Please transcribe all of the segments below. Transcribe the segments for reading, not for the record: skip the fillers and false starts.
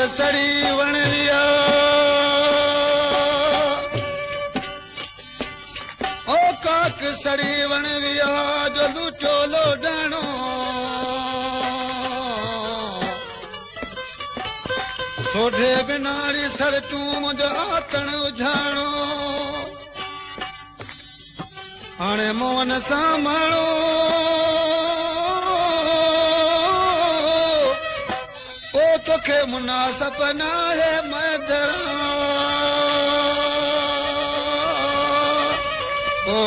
सड़ी वण विया ओ काक सड़ी वण विया जो लूटो लोडणो सोढे बिनाड़ी सर तू मुझो आतण उझाणो हाणे मोहन सामाणो ओ तोखे मुनासिब न आहे मदरा ओ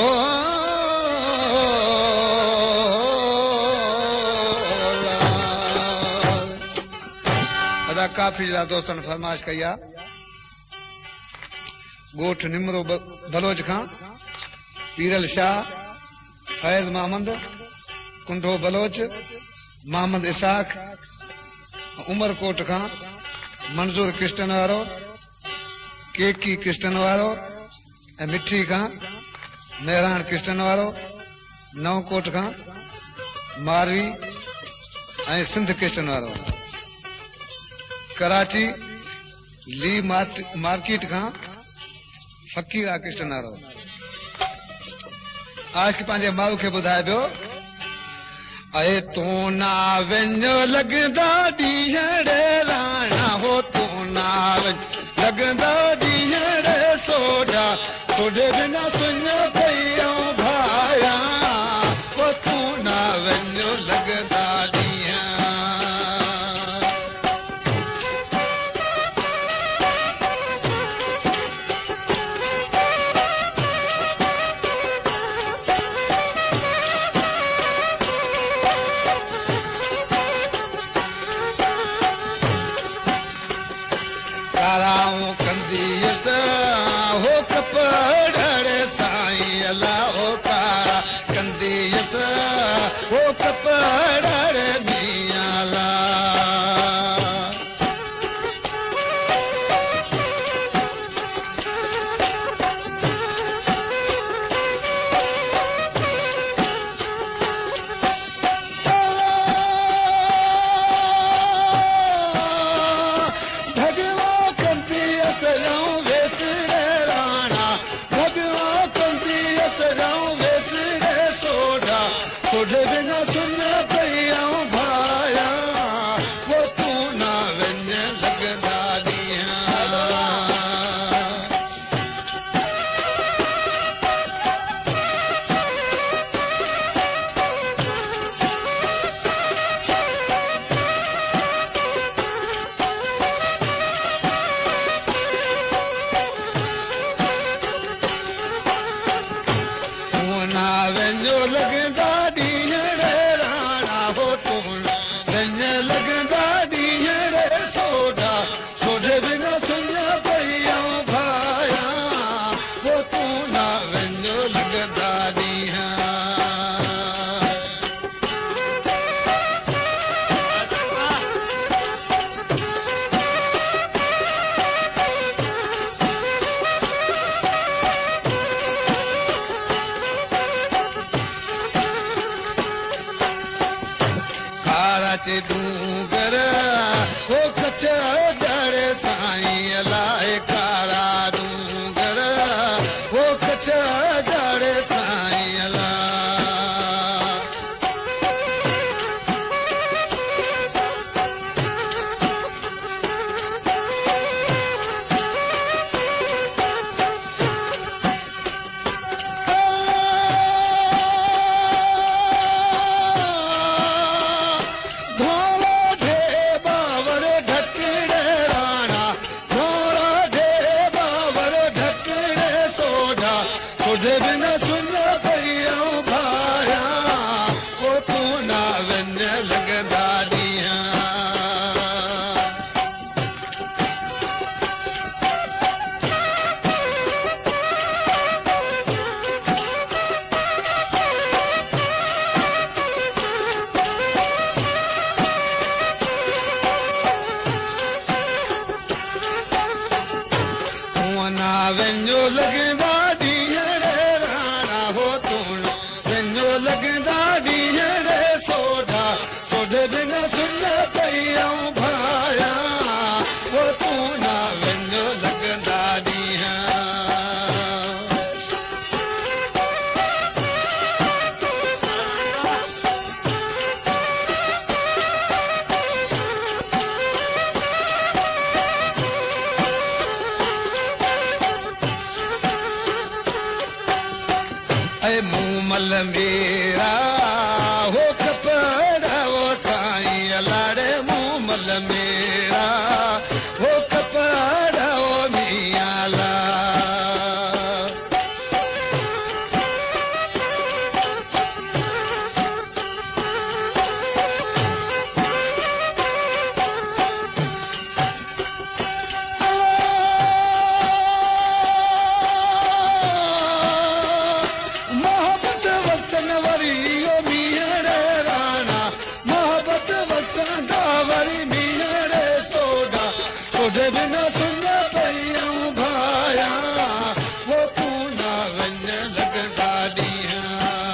अदा काफी जा दोस्तन फरमाइश कई आहे गोठ निमरो बलोच खां पीरल शाह फैज़ महमद कुंडो बलोच मोहम्मद इसाक उमरकोट खां मंजूर कृष्णन वारो केकी कृष्णन वारो ऐं मिठी खां मेहरान कृष्णन वारो नवकोट खां मारवी ऐं सिंध कृष्णन वारो कराची ली मार्केट खां फकीरा कृष्णन वारो आज के पांजे माउ के बुधाए पियो अए तू ना वञो लगदा डीहड़े राणा हो तू ना वञ लगदा डीहड़े सोडा सोडे बिना सुन पइयो भाया हो तू ना वञो लगदा तू ना वञो लगंदा ॾींहं मूमल मेरा हो कपड़ा वो साईं लाड़े मूमल मेरा हो कपड़ा वो मियां ला बिना सुन पई भाया वो तू ना वञ लगंदा ॾींहं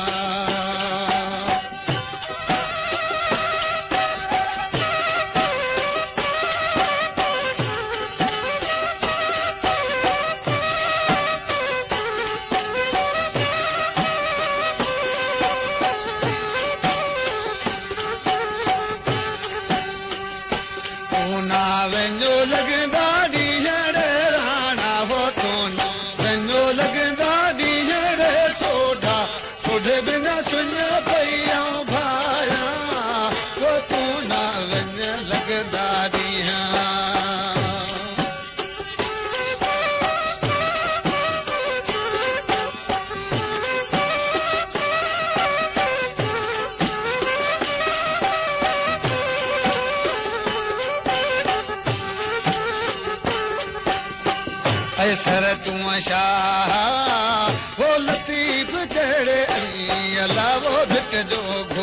तू ना वञो लगंदा ॾींहं राणा हो तू ना वञो लगंदा ॾींहं सोढा सोढे बिना सुन पई भाया वो तू ना वञ लगंदा ॾींहं सर तू शाह वो लतीफ जड़े अला वो भिट जो